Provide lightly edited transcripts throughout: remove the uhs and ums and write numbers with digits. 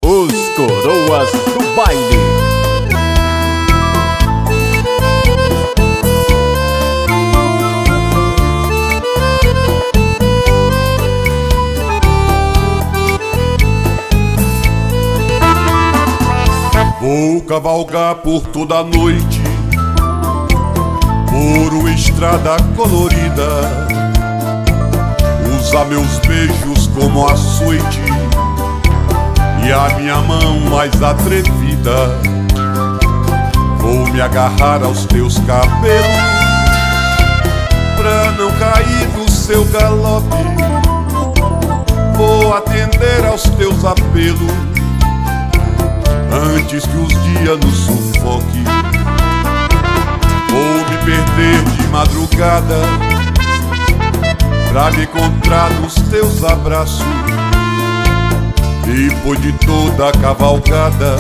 Os Coroas do Baile. Vou cavalgar por toda a noite, por uma estrada colorida, usar meus beijos como açoite e a minha mão mais atrevida. Vou me agarrar aos teus cabelos pra não cair do seu galope. Vou atender aos teus apelos antes que os dias nos sufoque. Vou me perder de madrugada pra me encontrar nos teus abraços. Depois de toda a cavalgada,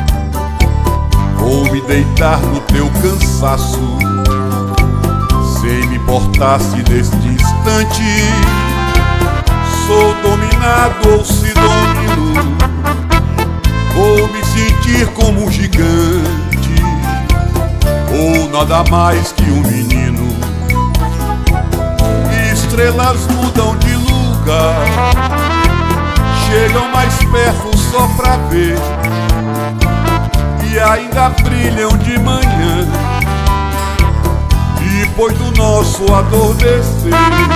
vou me deitar no teu cansaço. Sem me importar se neste instante sou dominado ou se domino. Vou me sentir como um gigante, ou nada mais que um menino. Estrelas mudam de lugar, chegam mais perto só pra ver, e ainda brilham de manhã, depois do nosso adormecer.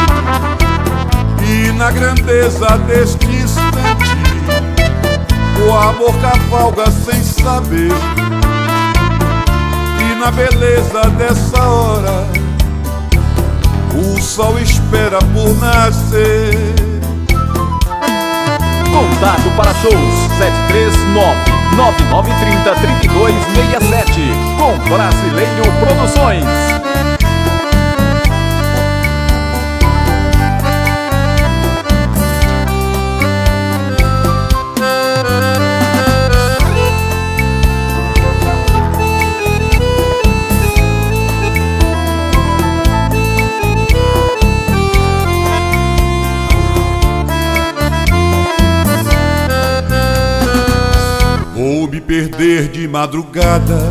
E na grandeza deste instante, o amor cavalga sem saber, e na beleza dessa hora, o sol espera por nascer. Contato para shows 739-9930-3267 com Brasileiro Produções. Vou me perder de madrugada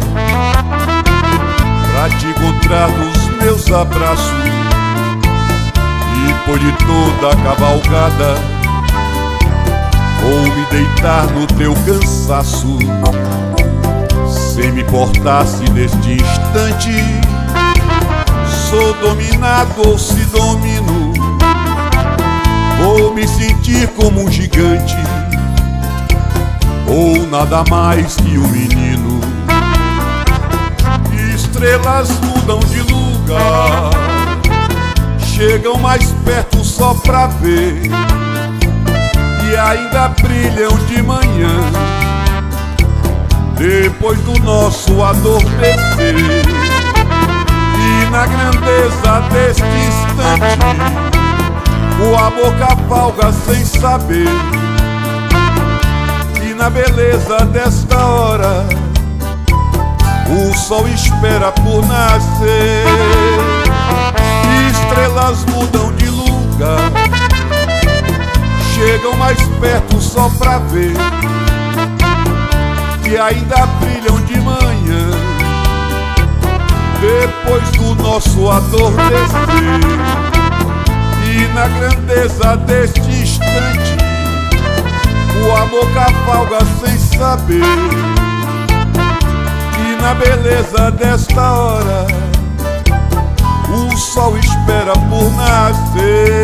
pra te encontrar nos meus abraços. Depois de toda a cavalgada, vou me deitar no teu cansaço. Sem me importar se neste instante sou dominado ou se domino. Vou me sentir como um gigante, ou nada mais que um menino. Estrelas mudam de lugar, chegam mais perto só pra ver, e ainda brilham de manhã, depois do nosso adormecer. E na grandeza deste instante, o amor cavalga sem saber, na beleza desta hora, o sol espera por nascer. Estrelas mudam de lugar, chegam mais perto só pra ver, e ainda brilham de manhã, depois do nosso adormecer. E na grandeza deste instante, o amor cavalga sem saber, e na beleza desta hora, o sol espera por nascer.